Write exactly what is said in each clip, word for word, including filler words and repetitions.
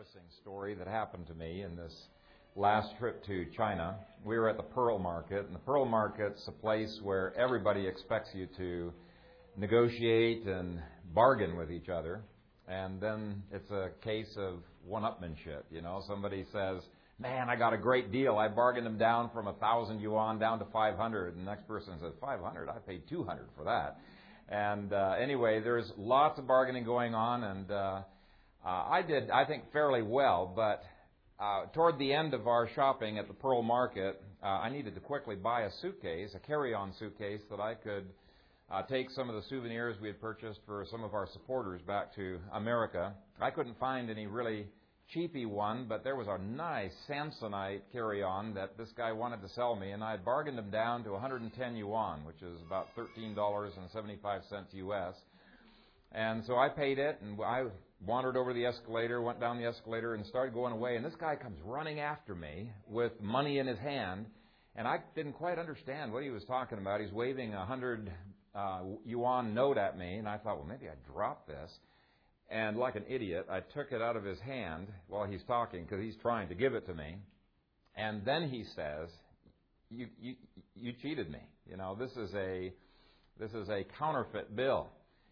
embarrassing story that happened to me in this last trip to China. We were at the Pearl Market, and the Pearl Market's a place where everybody expects you to negotiate and bargain with each other. And then it's a case of one-upmanship. You know, somebody says, man, I got a great deal. I bargained them down from one thousand yuan down to five hundred. And the next person says, five hundred? I paid two hundred for that. And uh, anyway, there's lots of bargaining going on, and uh, uh, I did, I think, fairly well. But uh, toward the end of our shopping at the Pearl Market, uh, I needed to quickly buy a suitcase, a carry-on suitcase, that I could uh, take some of the souvenirs we had purchased for some of our supporters back to America. I couldn't find any really cheapy one, but there was a nice Samsonite carry-on that this guy wanted to sell me, and I had bargained him down to one hundred ten yuan, which is about thirteen dollars and seventy-five cents U S. And so I paid it, and I wandered over the escalator, went down the escalator, and started going away. And this guy comes running after me with money in his hand, and I didn't quite understand what he was talking about. He's waving a one hundred uh, yuan note at me, and I thought, well, maybe I dropped this. And like an idiot, I took it out of his hand while he's talking, because he's trying to give it to me. And then he says, "You you you cheated me. You know, this is a this is a counterfeit bill."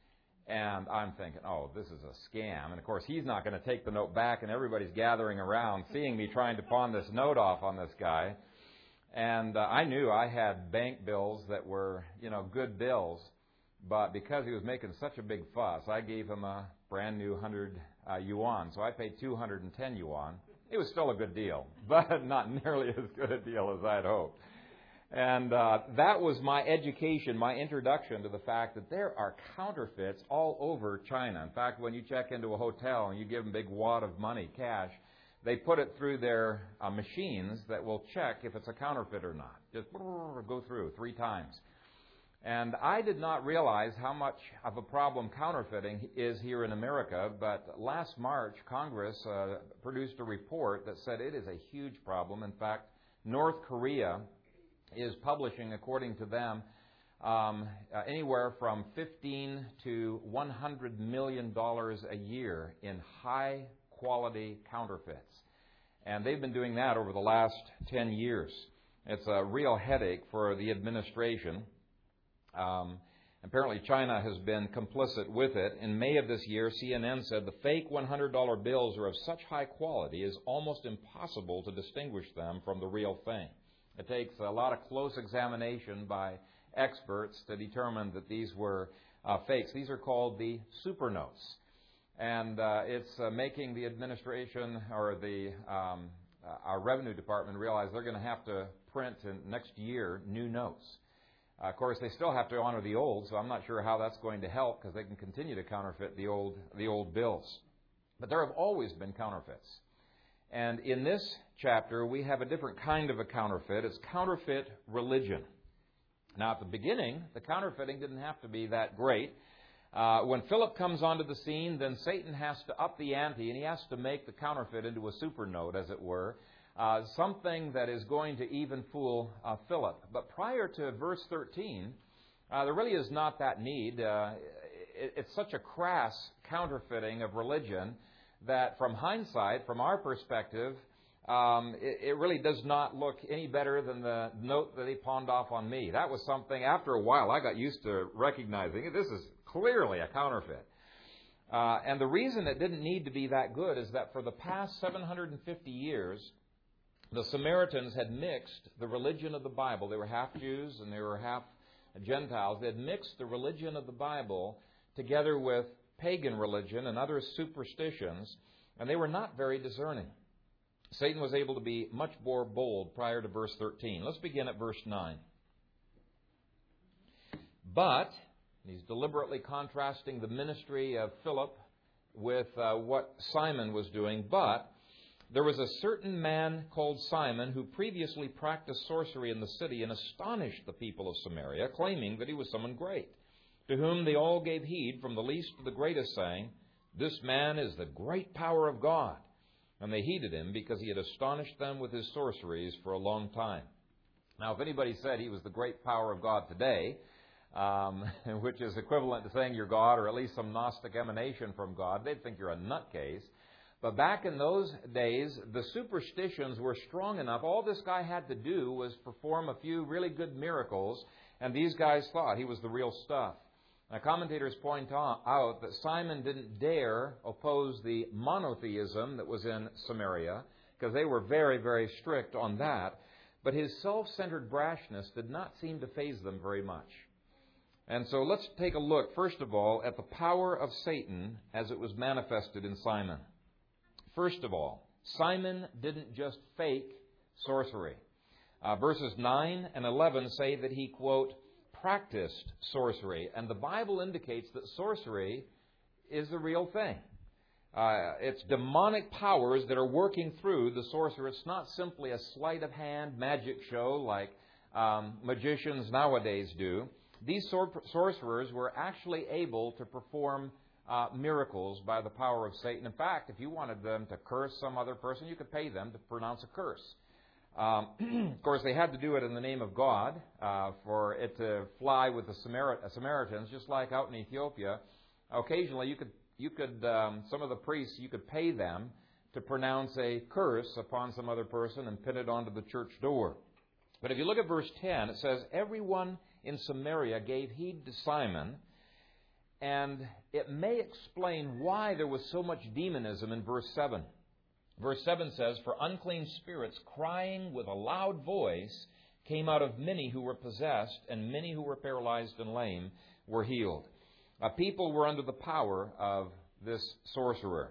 And I'm thinking, oh, this is a scam. And of course, he's not going to take the note back, and everybody's gathering around, seeing me trying to pawn this note off on this guy. And uh, I knew I had bank bills that were, you know, good bills. But because he was making such a big fuss, I gave him a brand new one hundred uh, yuan. So I paid two hundred ten yuan. It was still a good deal, but not nearly as good a deal as I'd hoped. And uh, that was my education, my introduction to the fact that there are counterfeits all over China. In fact, when you check into a hotel and you give them a big wad of money, cash, they put it through their uh, machines that will check if it's a counterfeit or not. Just go through three times. And I did not realize how much of a problem counterfeiting is here in America, but last March, Congress uh, produced a report that said it is a huge problem. In fact, North Korea is publishing, according to them, um, uh, anywhere from fifteen to one hundred million dollars a year in high-quality counterfeits. And they've been doing that over the last ten years. It's a real headache for the administration. Um, apparently, China has been complicit with it. In May of this year, C N N said the fake one hundred dollar bills are of such high quality it's almost impossible to distinguish them from the real thing. It takes a lot of close examination by experts to determine that these were uh, fakes. These are called the super notes. And uh, it's uh, making the administration or the um, uh, our revenue department realize they're going to have to print in next year new notes. Uh, of course, they still have to honor the old, so I'm not sure how that's going to help, because they can continue to counterfeit the old the old bills. But there have always been counterfeits. And in this chapter, we have a different kind of a counterfeit. It's counterfeit religion. Now, at the beginning, the counterfeiting didn't have to be that great. Uh, when Philip comes onto the scene, then Satan has to up the ante, and he has to make the counterfeit into a super note, as it were. Uh, something that is going to even fool uh, Philip. But prior to verse thirteen, uh, there really is not that need. Uh, it, it's such a crass counterfeiting of religion that from hindsight, from our perspective, um, it, it really does not look any better than the note that he pawned off on me. That was something, after a while, I got used to recognizing it. This is clearly a counterfeit. Uh, and the reason it didn't need to be that good is that for the past seven hundred fifty years, the Samaritans had mixed the religion of the Bible. They were half Jews and they were half Gentiles. They had mixed the religion of the Bible together with pagan religion and other superstitions, and they were not very discerning. Satan was able to be much more bold prior to verse thirteen. Let's begin at verse nine. But, he's deliberately contrasting the ministry of Philip with uh, what Simon was doing, but there was a certain man called Simon who previously practiced sorcery in the city and astonished the people of Samaria, claiming that he was someone great, to whom they all gave heed, from the least to the greatest, saying, "This man is the great power of God." And they heeded him because he had astonished them with his sorceries for a long time. Now, if anybody said he was the great power of God today, um, which is equivalent to saying you're God, or at least some Gnostic emanation from God, they'd think you're a nutcase. But back in those days, the superstitions were strong enough. All this guy had to do was perform a few really good miracles, and these guys thought he was the real stuff. Now, commentators point out that Simon didn't dare oppose the monotheism that was in Samaria, because they were very, very strict on that. But his self-centered brashness did not seem to faze them very much. And so let's take a look, first of all, at the power of Satan as it was manifested in Simon. First of all, Simon didn't just fake sorcery. Uh, verses nine and eleven say that he, quote, practiced sorcery. And the Bible indicates that sorcery is the real thing. Uh, it's demonic powers that are working through the sorcerer. It's not simply a sleight of hand magic show like um, magicians nowadays do. These sor- sorcerers were actually able to perform uh, miracles by the power of Satan. In fact, if you wanted them to curse some other person, you could pay them to pronounce a curse. Um, of course, they had to do it in the name of God uh, for it to fly with the Samar- Samaritans, just like out in Ethiopia. Occasionally, you could You could, um, some of the priests, you could pay them to pronounce a curse upon some other person and pin it onto the church door. But if you look at verse ten, it says, everyone in Samaria gave heed to Simon, and it may explain why there was so much demonism in verse seven. Verse seven says, for unclean spirits crying with a loud voice came out of many who were possessed, and many who were paralyzed and lame were healed. Uh, people were under the power of this sorcerer.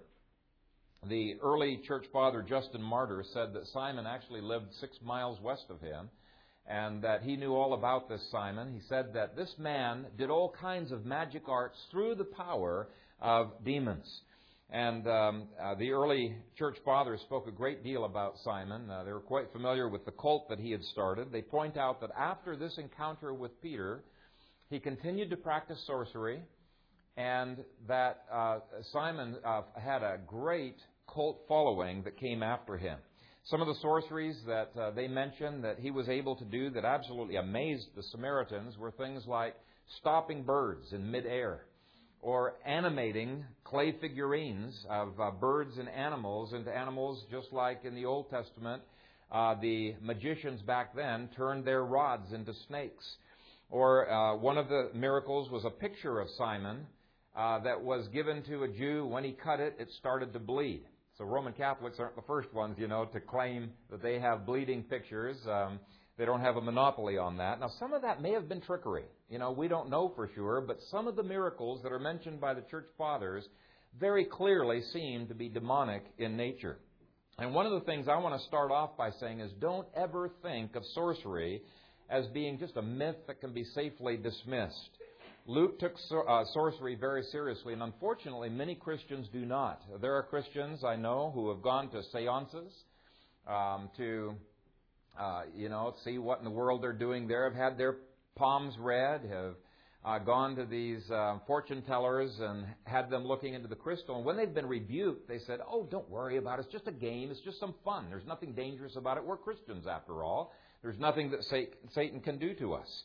The early church father, Justin Martyr, said that Simon actually lived six miles west of him, and that he knew all about this Simon. He said that this man did all kinds of magic arts through the power of demons. And um, uh, the early church fathers spoke a great deal about Simon. Uh, they were quite familiar with the cult that he had started. They point out that after this encounter with Peter, he continued to practice sorcery, and that uh, Simon uh, had a great cult following that came after him. Some of the sorceries that uh, they mentioned that he was able to do that absolutely amazed the Samaritans were things like stopping birds in midair, or animating clay figurines of uh, birds and animals into animals, just like in the Old Testament, uh, the magicians back then turned their rods into snakes. Or uh, one of the miracles was a picture of Simon uh, that was given to a Jew. When he cut it, it started to bleed. So Roman Catholics aren't the first ones, you know, to claim that they have bleeding pictures. Um, they don't have a monopoly on that. Now, some of that may have been trickery. You know, we don't know for sure, but some of the miracles that are mentioned by the church fathers very clearly seem to be demonic in nature. And one of the things I want to start off by saying is don't ever think of sorcery as being just a myth that can be safely dismissed. Luke took uh, sorcery very seriously, and unfortunately, many Christians do not. There are Christians I know who have gone to seances um, to, uh, you know, see what in the world they're doing there, have had their palms read, have uh, gone to these uh, fortune tellers and had them looking into the crystal. And when they've been rebuked, they said, oh, don't worry about it. It's just a game. It's just some fun. There's nothing dangerous about it. We're Christians after all. There's nothing that Satan can do to us.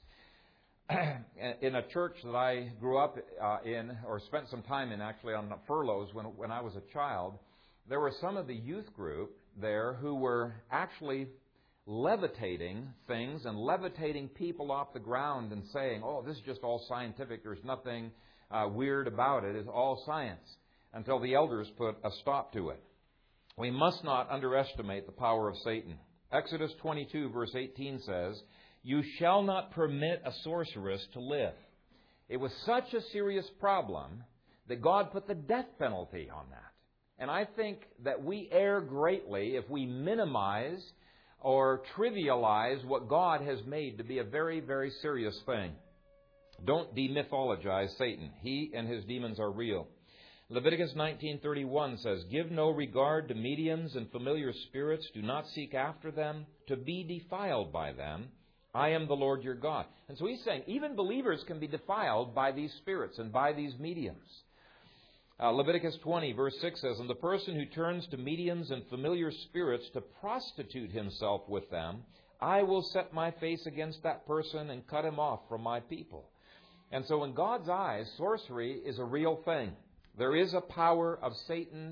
In a church that I grew up uh, in, or spent some time in actually on furloughs when, when I was a child, there were some of the youth group there who were actually levitating things and levitating people off the ground and saying, oh, this is just all scientific. There's nothing uh, weird about it. It's all science, until the elders put a stop to it. We must not underestimate the power of Satan. Exodus twenty-two, verse eighteen says, you shall not permit a sorceress to live. It was such a serious problem that God put the death penalty on that. And I think that we err greatly if we minimize or trivialize what God has made to be a very, very serious thing. Don't demythologize Satan. He and his demons are real. Leviticus nineteen thirty-one says, give no regard to mediums and familiar spirits. Do not seek after them to be defiled by them. I am the Lord your God. And so he's saying even believers can be defiled by these spirits and by these mediums. Uh, Leviticus twenty, verse six says, and the person who turns to mediums and familiar spirits to prostitute himself with them, I will set my face against that person and cut him off from my people. And so in God's eyes, sorcery is a real thing. There is a power of Satan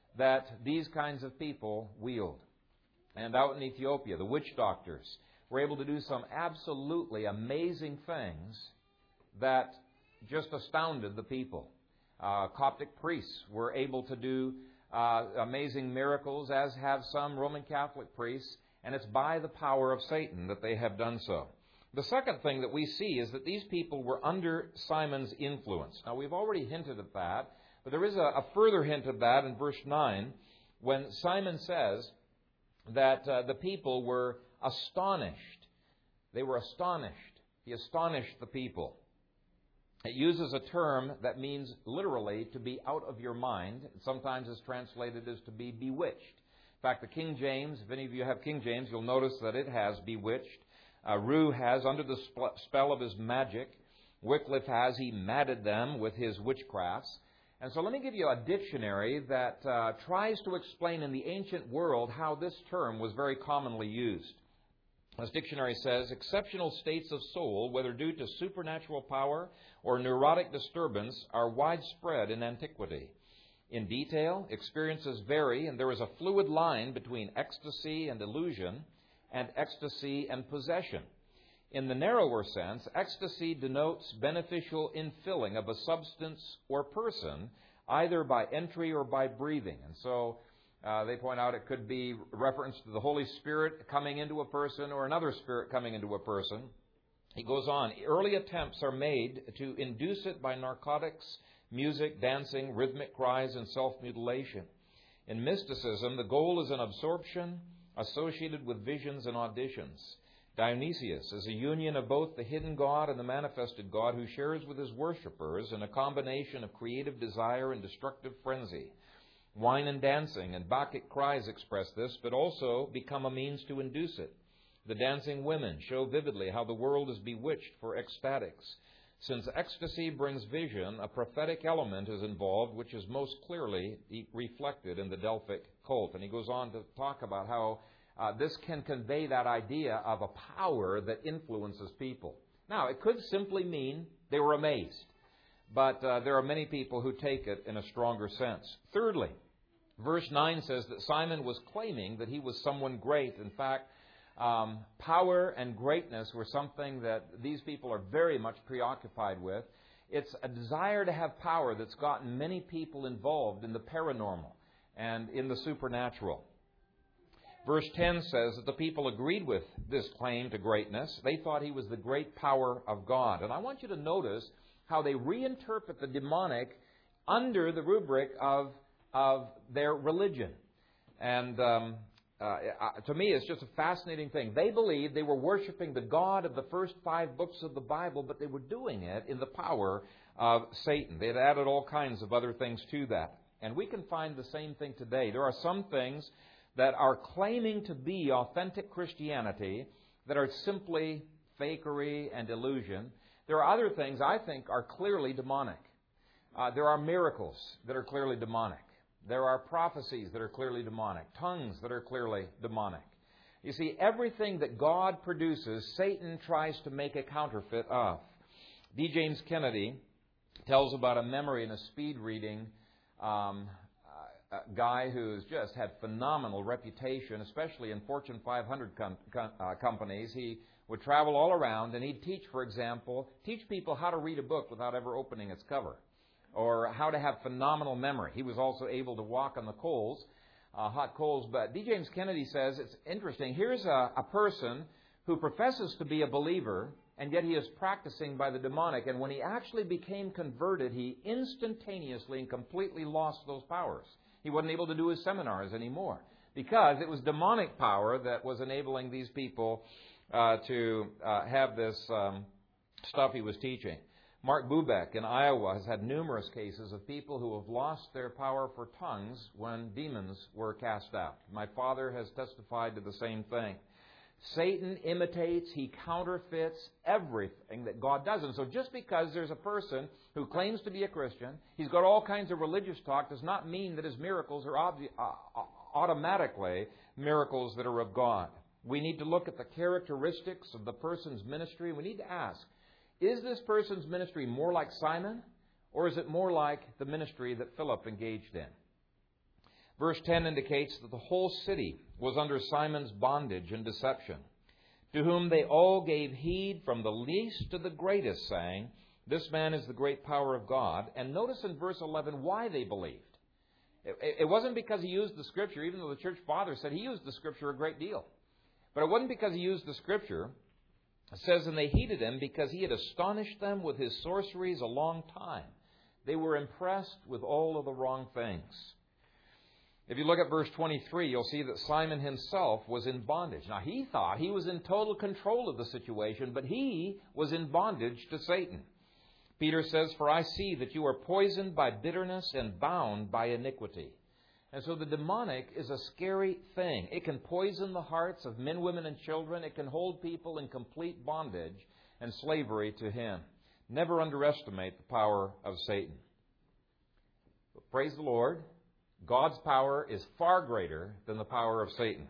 that these kinds of people wield. And out in Ethiopia, the witch doctors were able to do some absolutely amazing things that just astounded the people. Uh, Coptic priests were able to do uh, amazing miracles, as have some Roman Catholic priests, and it's by the power of Satan that they have done so. The second thing that we see is that these people were under Simon's influence. Now, we've already hinted at that, but there is a, a further hint of that in verse nine, when Simon says that uh, the people were astonished. They were astonished. He astonished the people. It uses a term that means literally to be out of your mind. It sometimes is translated as to be bewitched. In fact, the King James, if any of you have King James, you'll notice that it has bewitched. Uh, Rue has, under the spell of his magic. Wycliffe has, he madded them with his witchcrafts. And so let me give you a dictionary that uh, tries to explain in the ancient world how this term was very commonly used. This dictionary says, exceptional states of soul, whether due to supernatural power or neurotic disturbance, are widespread in antiquity. In detail, experiences vary, and there is a fluid line between ecstasy and illusion, and ecstasy and possession. In the narrower sense, ecstasy denotes beneficial infilling of a substance or person, either by entry or by breathing. And so uh, they point out it could be reference to the Holy Spirit coming into a person or another spirit coming into a person. He goes on, early attempts are made to induce it by narcotics, music, dancing, rhythmic cries, and self-mutilation. In mysticism, the goal is an absorption associated with visions and auditions. Dionysius is a union of both the hidden God and the manifested God who shares with his worshippers in a combination of creative desire and destructive frenzy. Wine and dancing and Bacchic cries express this, but also become a means to induce it. The dancing women show vividly how the world is bewitched for ecstatics. Since ecstasy brings vision, a prophetic element is involved, which is most clearly reflected in the Delphic cult. And he goes on to talk about how uh, this can convey that idea of a power that influences people. Now, it could simply mean they were amazed, but uh, there are many people who take it in a stronger sense. Thirdly, verse nine says that Simon was claiming that he was someone great. In fact, Um, power and greatness were something that these people are very much preoccupied with. It's a desire to have power that's gotten many people involved in the paranormal and in the supernatural. Verse ten says that the people agreed with this claim to greatness. They thought he was the great power of God. And I want you to notice how they reinterpret the demonic under the rubric of, of their religion. And Um, Uh, to me, it's just a fascinating thing. They believed they were worshiping the God of the first five books of the Bible, but they were doing it in the power of Satan. They had added all kinds of other things to that. And we can find the same thing today. There are some things that are claiming to be authentic Christianity that are simply fakery and illusion. There are other things I think are clearly demonic. Uh, there are miracles that are clearly demonic. There are prophecies that are clearly demonic, tongues that are clearly demonic. You see, everything that God produces, Satan tries to make a counterfeit of. D. James Kennedy tells about a memory and a speed reading um, a guy who's just had phenomenal reputation, especially in Fortune five hundred com- com- uh, companies. He would travel all around and he'd teach, for example, teach people how to read a book without ever opening its cover, or how to have phenomenal memory. He was also able to walk on the coals, uh, hot coals. But D. James Kennedy says, it's interesting, here's a, a person who professes to be a believer, and yet he is practicing by the demonic. And when he actually became converted, he instantaneously and completely lost those powers. He wasn't able to do his seminars anymore, because it was demonic power that was enabling these people uh, to uh, have this um, stuff he was teaching. Mark Bubeck in Iowa has had numerous cases of people who have lost their power for tongues when demons were cast out. My father has testified to the same thing. Satan imitates, he counterfeits everything that God does. And so just because there's a person who claims to be a Christian, he's got all kinds of religious talk, does not mean that his miracles are obvi- uh, automatically miracles that are of God. We need to look at the characteristics of the person's ministry. We need to ask, is this person's ministry more like Simon, or is it more like the ministry that Philip engaged in? Verse ten indicates that the whole city was under Simon's bondage and deception, to whom they all gave heed from the least to the greatest, saying, "This man is the great power of God." And notice in verse eleven why they believed. It, it wasn't because he used the Scripture, even though the church fathers said he used the Scripture a great deal. But it wasn't because he used the Scripture. It says, and they heeded him because he had astonished them with his sorceries a long time. They were impressed with all of the wrong things. If you look at verse twenty-three, you'll see that Simon himself was in bondage. Now, he thought he was in total control of the situation, but he was in bondage to Satan. Peter says, "For I see that you are poisoned by bitterness and bound by iniquity." And so the demonic is a scary thing. It can poison the hearts of men, women, and children. It can hold people in complete bondage and slavery to him. Never underestimate the power of Satan. But praise the Lord, God's power is far greater than the power of Satan.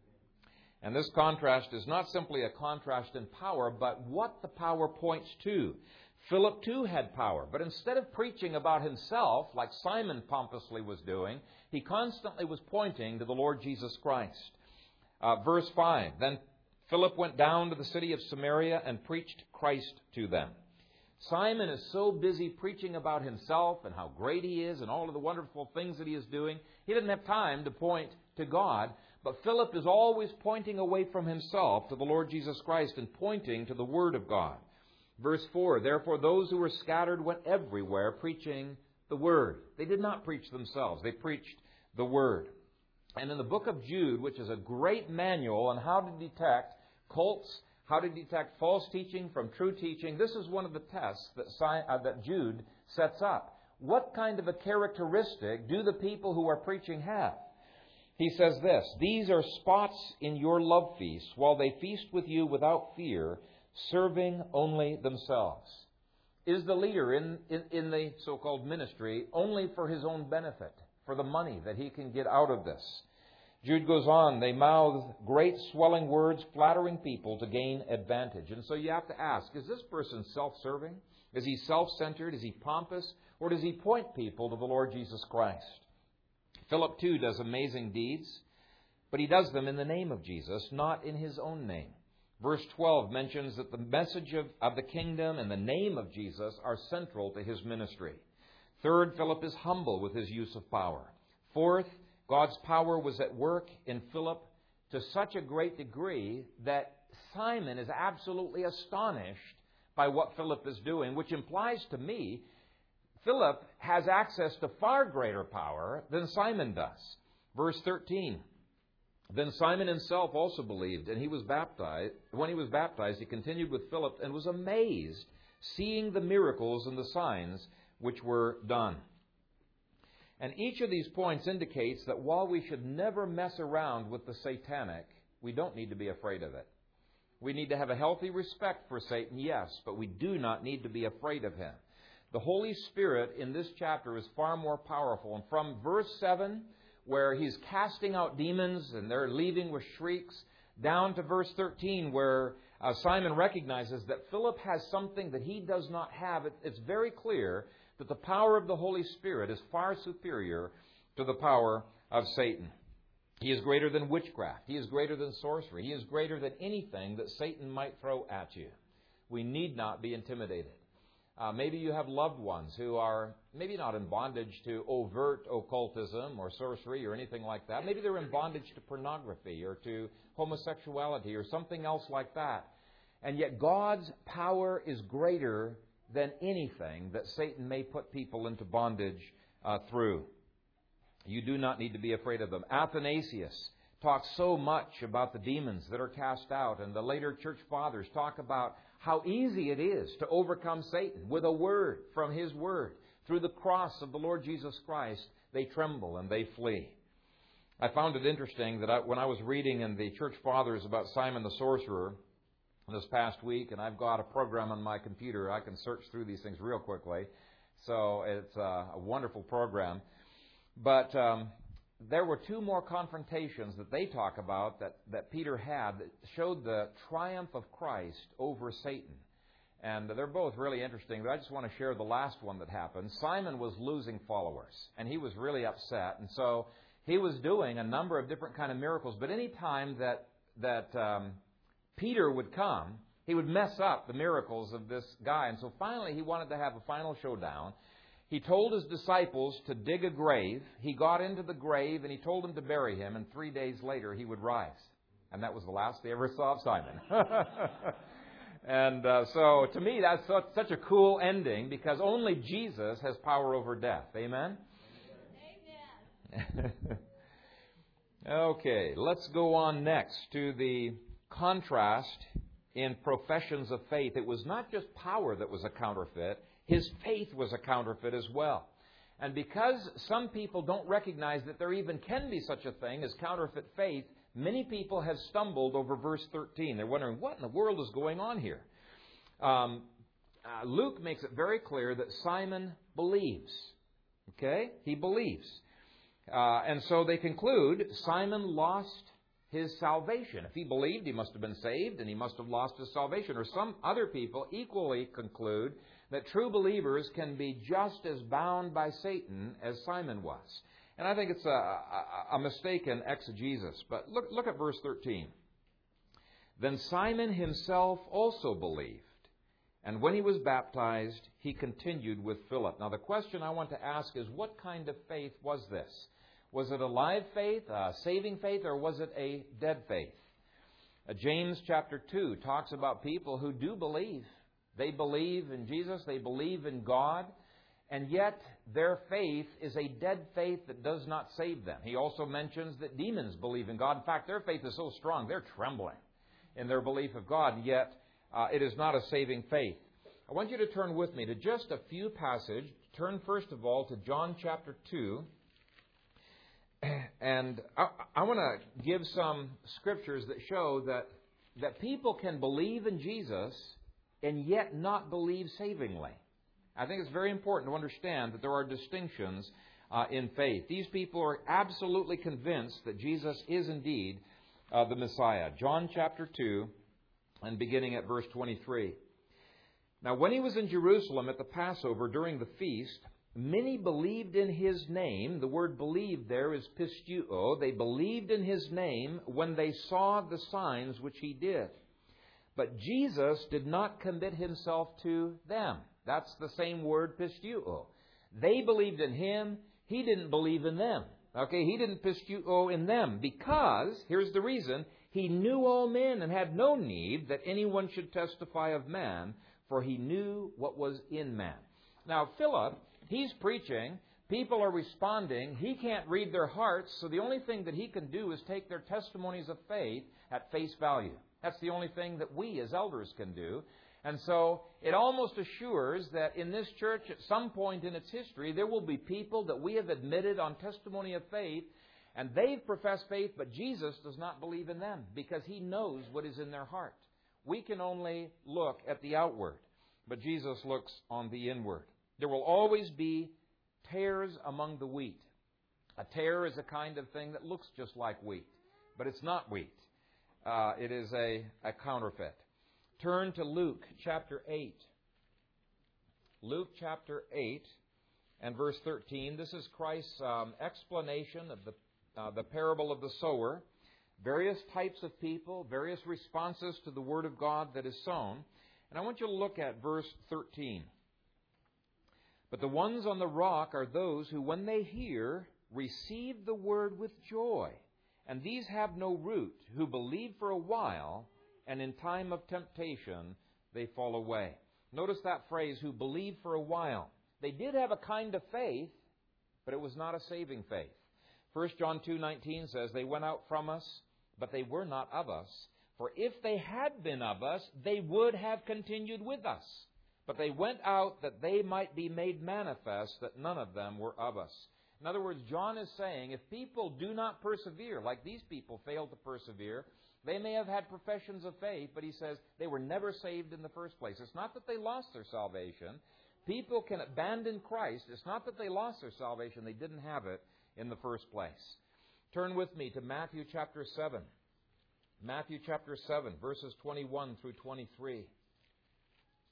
And this contrast is not simply a contrast in power, but what the power points to. Philip too had power, but instead of preaching about himself, like Simon pompously was doing, he constantly was pointing to the Lord Jesus Christ. Uh, verse five, then Philip went down to the city of Samaria and preached Christ to them. Simon is so busy preaching about himself and how great he is and all of the wonderful things that he is doing, he didn't have time to point to God. But Philip is always pointing away from himself to the Lord Jesus Christ and pointing to the Word of God. Verse four, therefore those who were scattered went everywhere preaching the Word. They did not preach themselves. They preached the Word. And in the book of Jude, which is a great manual on how to detect cults, how to detect false teaching from true teaching, this is one of the tests that, uh, that Jude sets up. What kind of a characteristic do the people who are preaching have? He says this, these are spots in your love feast, while they feast with you without fear, serving only themselves. Is the leader in, in, in the so-called ministry only for his own benefit, for the money that he can get out of this? Jude goes on, they mouth great swelling words, flattering people to gain advantage. And so you have to ask, is this person self-serving? Is he self-centered? Is he pompous? Or does he point people to the Lord Jesus Christ? Philip, too, does amazing deeds, but he does them in the name of Jesus, not in his own name. Verse twelve mentions that the message of, of the kingdom and the name of Jesus are central to his ministry. Third, Philip is humble with his use of power. Fourth, God's power was at work in Philip to such a great degree that Simon is absolutely astonished by what Philip is doing, which implies to me Philip has access to far greater power than Simon does. Verse thirteen, then Simon himself also believed, and he was baptized. When he was baptized, he continued with Philip and was amazed, seeing the miracles and the signs which were done. And each of these points indicates that while we should never mess around with the satanic, we don't need to be afraid of it. We need to have a healthy respect for Satan, yes, but we do not need to be afraid of him. The Holy Spirit in this chapter is far more powerful. And from verse seven, where he's casting out demons and they're leaving with shrieks, down to verse thirteen, where uh, Simon recognizes that Philip has something that he does not have, it, it's very clear that the power of the Holy Spirit is far superior to the power of Satan. He is greater than witchcraft. He is greater than sorcery. He is greater than anything that Satan might throw at you. We need not be intimidated. Uh, maybe you have loved ones who are maybe not in bondage to overt occultism or sorcery or anything like that. Maybe they're in bondage to pornography or to homosexuality or something else like that. And yet God's power is greater than anything that Satan may put people into bondage uh, through. You do not need to be afraid of them. Athanasius talks so much about the demons that are cast out, and the later church fathers talk about how easy it is to overcome Satan with a word from his word. Through the cross of the Lord Jesus Christ, they tremble and they flee. I found it interesting that I, when I was reading in the church fathers about Simon the sorcerer this past week, and I've got a program on my computer, I can search through these things real quickly. So it's a, a wonderful program. But um, there were two more confrontations that they talk about that, that Peter had that showed the triumph of Christ over Satan. And they're both really interesting, but I just want to share the last one that happened. Simon was losing followers, and he was really upset. And so he was doing a number of different kind of miracles. But any time that that um, Peter would come, he would mess up the miracles of this guy. And so finally, he wanted to have a final showdown. He told his disciples to dig a grave. He got into the grave and he told them to bury him. And three days later, he would rise. And that was the last they ever saw of Simon. And uh, so, to me, that's such a cool ending because only Jesus has power over death. Amen? Amen. Okay, let's go on next to the contrast in professions of faith. It was not just power that was a counterfeit. His faith was a counterfeit as well. And because some people don't recognize that there even can be such a thing as counterfeit faith, many people have stumbled over verse thirteen. They're wondering, what in the world is going on here? Um, uh, Luke makes it very clear that Simon believes. Okay? He believes. Uh, and so they conclude Simon lost his salvation. If he believed, he must have been saved, and he must have lost his salvation. Or some other people equally conclude that true believers can be just as bound by Satan as Simon was. And I think it's a, a, a mistaken exegesis. But look, look at verse thirteen. Then Simon himself also believed, and when he was baptized, he continued with Philip. Now the question I want to ask is, what kind of faith was this? Was it a live faith, a saving faith, or was it a dead faith? Uh, James chapter two talks about people who do believe. They believe in Jesus, they believe in God, and yet their faith is a dead faith that does not save them. He also mentions that demons believe in God. In fact, their faith is so strong, they're trembling in their belief of God, and yet uh, it is not a saving faith. I want you to turn with me to just a few passages. Turn first of all to John chapter two. And I, I want to give some scriptures that show that, that people can believe in Jesus and yet not believe savingly. I think it's very important to understand that there are distinctions uh, in faith. These people are absolutely convinced that Jesus is indeed uh, the Messiah. John chapter two, and beginning at verse twenty-three. Now, when he was in Jerusalem at the Passover during the feast, many believed in his name. The word believed there is pisteuo. They believed in his name when they saw the signs which he did. But Jesus did not commit himself to them. That's the same word, pisteuo. They believed in him. He didn't believe in them. Okay, he didn't pisteuo in them because, here's the reason, he knew all men and had no need that anyone should testify of man, for he knew what was in man. Now, Philip, he's preaching. People are responding. He can't read their hearts, so the only thing that he can do is take their testimonies of faith at face value. That's the only thing that we as elders can do. And so it almost assures that in this church at some point in its history, there will be people that we have admitted on testimony of faith, and they've professed faith, but Jesus does not believe in them because he knows what is in their heart. We can only look at the outward, but Jesus looks on the inward. There will always be tares among the wheat. A tare is a kind of thing that looks just like wheat, but it's not wheat. Uh, it is a, a counterfeit. Turn to Luke chapter eight. Luke chapter eight and verse thirteen. This is Christ's um, explanation of the, uh, the parable of the sower. Various types of people, various responses to the Word of God that is sown. And I want you to look at verse thirteen. But the ones on the rock are those who, when they hear, receive the word with joy. And these have no root, who believe for a while, and in time of temptation they fall away. Notice that phrase, who believe for a while. They did have a kind of faith, but it was not a saving faith. First John two nineteen says, they went out from us, but they were not of us. For if they had been of us, they would have continued with us. But they went out that they might be made manifest that none of them were of us. In other words, John is saying, if people do not persevere, like these people failed to persevere, they may have had professions of faith, but he says they were never saved in the first place. It's not that they lost their salvation. People can abandon Christ. It's not that they lost their salvation. They didn't have it in the first place. Turn with me to Matthew chapter seven. Matthew chapter seven, verses twenty-one through twenty-three.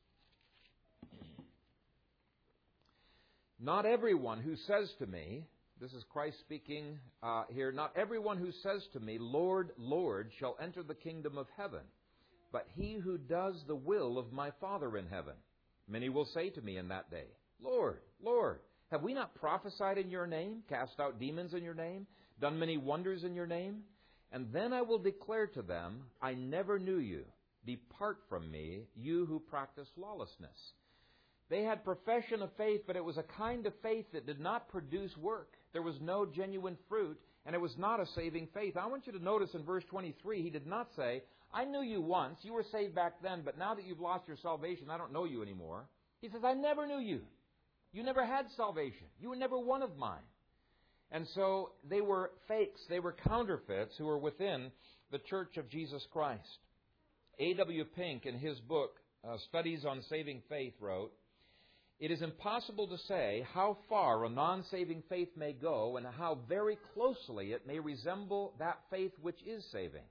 Not everyone who says to me, This is Christ speaking uh, here. Not everyone who says to me, Lord, Lord, shall enter the kingdom of heaven, but he who does the will of my Father in heaven. Many will say to me in that day, Lord, Lord, have we not prophesied in your name, cast out demons in your name, done many wonders in your name? And then I will declare to them, I never knew you. Depart from me, you who practice lawlessness. They had profession of faith, but it was a kind of faith that did not produce work. There was no genuine fruit, and it was not a saving faith. I want you to notice in verse twenty-three, he did not say, I knew you once, you were saved back then, but now that you've lost your salvation, I don't know you anymore. He says, I never knew you. You never had salvation. You were never one of mine. And so they were fakes, they were counterfeits who were within the Church of Jesus Christ. A W Pink, in his book, uh, Studies on Saving Faith, wrote, it is impossible to say how far a non-saving faith may go and how very closely it may resemble that faith which is saving.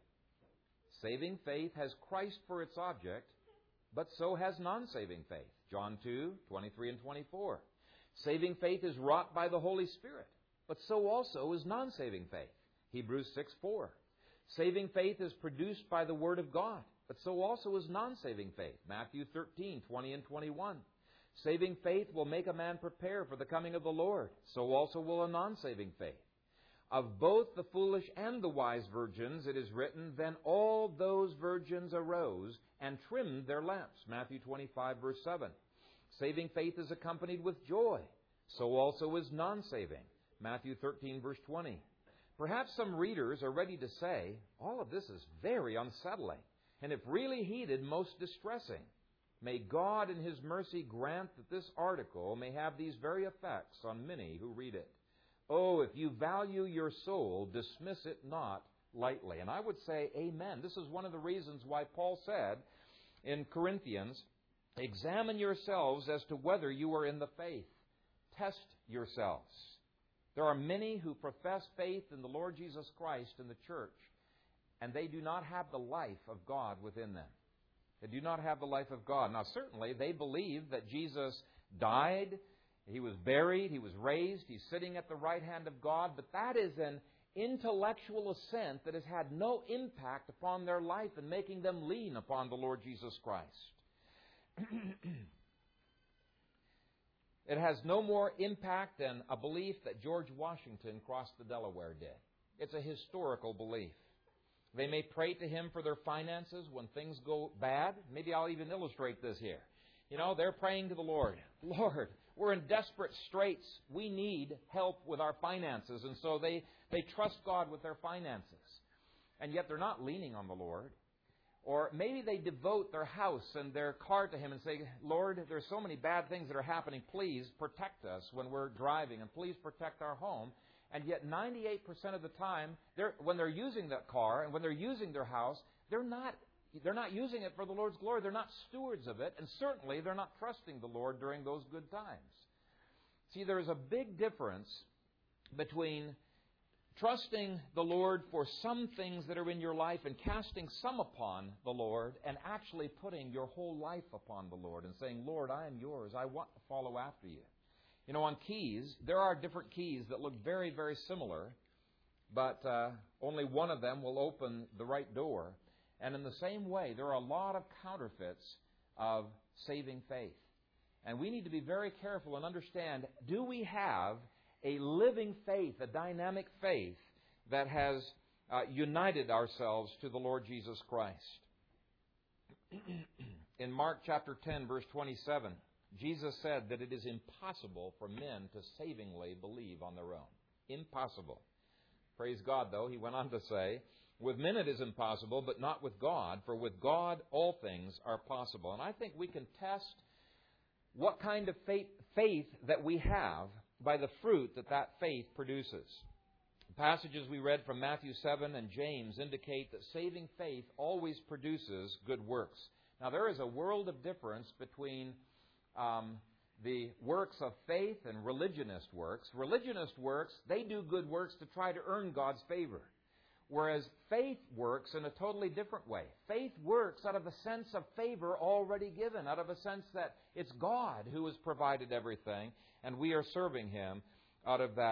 Saving faith has Christ for its object, but so has non-saving faith. John two, twenty-three and twenty-four. Saving faith is wrought by the Holy Spirit, but so also is non-saving faith. Hebrews six, four. Saving faith is produced by the Word of God, but so also is non-saving faith. Matthew thirteen, twenty and twenty-one. Saving faith will make a man prepare for the coming of the Lord. So also will a non-saving faith. Of both the foolish and the wise virgins, it is written, then all those virgins arose and trimmed their lamps. Matthew twenty-five, verse seven. Saving faith is accompanied with joy. So also is non-saving. Matthew thirteen, verse twenty. Perhaps some readers are ready to say, all of this is very unsettling, and if really heeded, most distressing. May God in His mercy grant that this article may have these very effects on many who read it. Oh, if you value your soul, dismiss it not lightly. And I would say amen. This is one of the reasons why Paul said in Corinthians, examine yourselves as to whether you are in the faith. Test yourselves. There are many who profess faith in the Lord Jesus Christ in the church, and they do not have the life of God within them. They do not have the life of God. Now, certainly, they believe that Jesus died, He was buried, He was raised, He's sitting at the right hand of God, but that is an intellectual assent that has had no impact upon their life in making them lean upon the Lord Jesus Christ. It has no more impact than a belief that George Washington crossed the Delaware did. It's a historical belief. They may pray to Him for their finances when things go bad. Maybe I'll even illustrate this here. You know, they're praying to the Lord. Lord, we're in desperate straits. We need help with our finances. And so they, they trust God with their finances. And yet they're not leaning on the Lord. Or maybe they devote their house and their car to Him and say, Lord, there's so many bad things that are happening. Please protect us when we're driving, and please protect our home. And yet ninety-eight percent of the time, they're, when they're using that car and when they're using their house, they're not, they're not using it for the Lord's glory. They're not stewards of it. And certainly they're not trusting the Lord during those good times. See, there's a big difference between trusting the Lord for some things that are in your life and casting some upon the Lord, and actually putting your whole life upon the Lord and saying, Lord, I am yours. I want to follow after you. You know, on keys, there are different keys that look very, very similar, but uh, only one of them will open the right door. And in the same way, there are a lot of counterfeits of saving faith. And we need to be very careful and understand, do we have a living faith, a dynamic faith that has uh, united ourselves to the Lord Jesus Christ? In Mark chapter ten, verse twenty-seven, Jesus said that it is impossible for men to savingly believe on their own. Impossible. Praise God, though, He went on to say, with men it is impossible, but not with God, for with God all things are possible. And I think we can test what kind of faith, faith that we have by the fruit that that faith produces. The passages we read from Matthew seven and James indicate that saving faith always produces good works. Now, there is a world of difference between Um, the works of faith and religionist works. Religionist works, they do good works to try to earn God's favor. Whereas faith works in a totally different way. Faith works out of a sense of favor already given, out of a sense that it's God who has provided everything, and we are serving Him out of that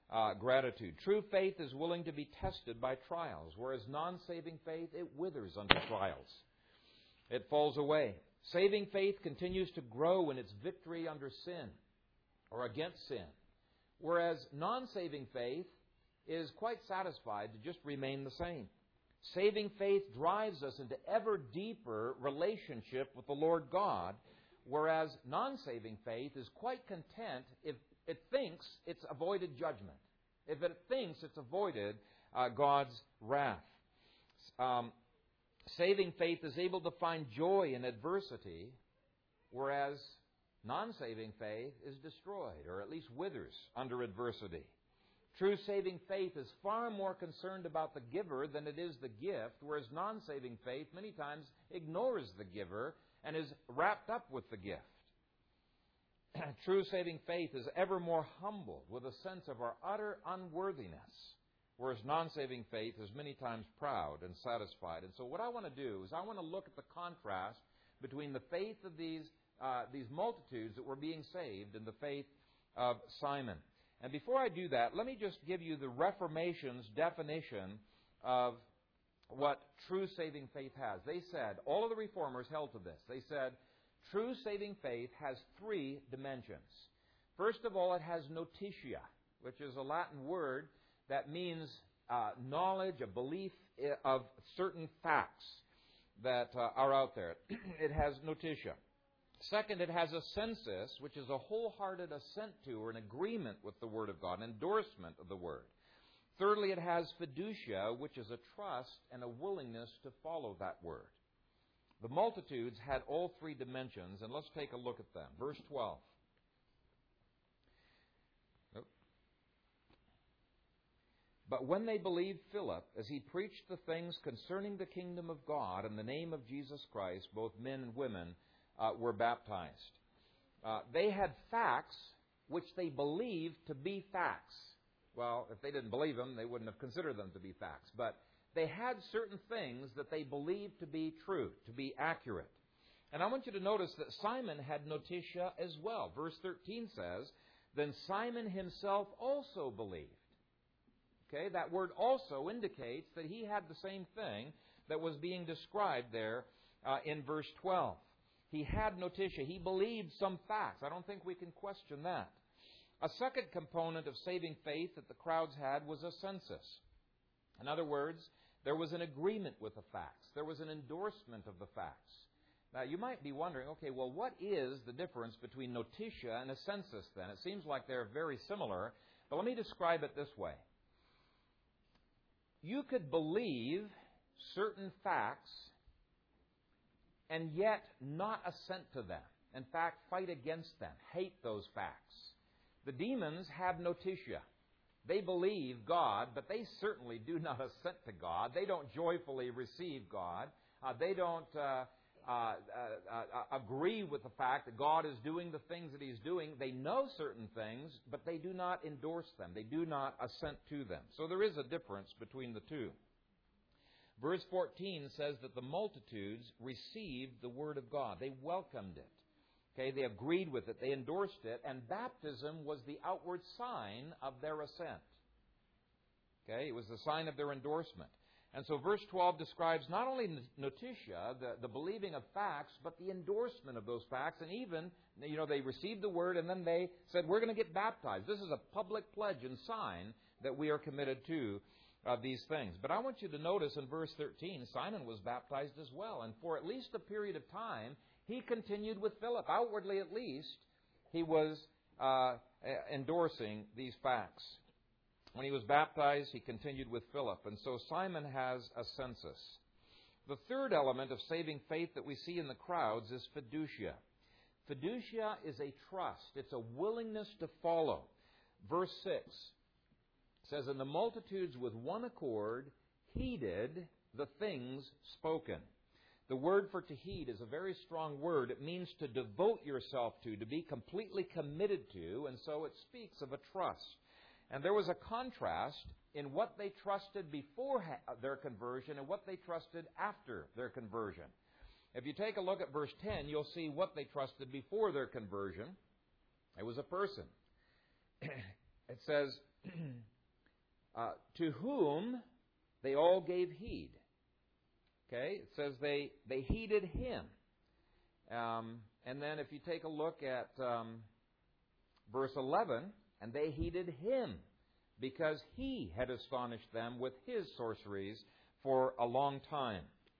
uh, gratitude. True faith is willing to be tested by trials, whereas non-saving faith, it withers under trials. It falls away. Saving faith continues to grow in its victory under sin or against sin, whereas non-saving faith is quite satisfied to just remain the same. Saving faith drives us into ever deeper relationship with the Lord God, whereas non-saving faith is quite content if it thinks it's avoided judgment, if it thinks it's avoided uh, God's wrath. Um, saving faith is able to find joy in adversity, whereas non-saving faith is destroyed, or at least withers under adversity. True saving faith is far more concerned about the giver than it is the gift, whereas non-saving faith many times ignores the giver and is wrapped up with the gift. True saving faith is ever more humbled with a sense of our utter unworthiness, whereas non-saving faith is many times proud and satisfied. And so what I want to do is I want to look at the contrast between the faith of these, uh, these multitudes that were being saved and the faith of Simon. And before I do that, let me just give you the Reformation's definition of what true saving faith has. They said, all of the Reformers held to this. They said, true saving faith has three dimensions. First of all, it has notitia, which is a Latin word that means uh, knowledge, a belief of certain facts that uh, are out there. It has notitia. Second, it has a sensus, which is a wholehearted assent to or an agreement with the Word of God, an endorsement of the Word. Thirdly, it has fiducia, which is a trust and a willingness to follow that Word. The multitudes had all three dimensions, and let's take a look at them. Verse twelve. But when they believed Philip, as he preached the things concerning the kingdom of God in the name of Jesus Christ, both men and women uh, were baptized. Uh, they had facts which they believed to be facts. Well, if they didn't believe them, they wouldn't have considered them to be facts. But they had certain things that they believed to be true, to be accurate. And I want you to notice that Simon had notitia as well. Verse thirteen says, then Simon himself also believed. Okay, that word also indicates that he had the same thing that was being described there uh, in verse twelve. He had notitia. He believed some facts. I don't think we can question that. A second component of saving faith that the crowds had was a census. In other words, there was an agreement with the facts. There was an endorsement of the facts. Now, you might be wondering, okay, well, what is the difference between notitia and a census then? It seems like they're very similar, but let me describe it this way. You could believe certain facts and yet not assent to them. In fact, fight against them, hate those facts. The demons have notitia. They believe God, but they certainly do not assent to God. They don't joyfully receive God. Uh, they don't uh, uh, uh, uh, agree with the fact that God is doing the things that He's doing. They know certain things, but they do not endorse them. They do not assent to them. So there is a difference between the two. Verse fourteen says that the multitudes received the Word of God. They welcomed it. Okay, they agreed with it. They endorsed it. And baptism was the outward sign of their assent. Okay, it was the sign of their endorsement. And so verse twelve describes not only notitia, the, the believing of facts, but the endorsement of those facts. And even, you know, they received the Word and then they said, we're going to get baptized. This is a public pledge and sign that we are committed to uh, these things. But I want you to notice in verse thirteen, Simon was baptized as well. And for at least a period of time, he continued with Philip. Outwardly, at least, he was uh, endorsing these facts. When he was baptized, he continued with Philip. And so Simon has a census. The third element of saving faith that we see in the crowds is fiducia. Fiducia is a trust. It's a willingness to follow. Verse six says, and the multitudes with one accord heeded the things spoken. The word for to heed is a very strong word. It means to devote yourself to, to be completely committed to, and so it speaks of a trust. And there was a contrast in what they trusted before their conversion and what they trusted after their conversion. If you take a look at verse ten, you'll see what they trusted before their conversion. It was a person. It says, uh, to whom they all gave heed. Okay, it says they, they heeded him. Um, and then if you take a look at um, verse eleven, and they heeded him, because he had astonished them with his sorceries for a long time.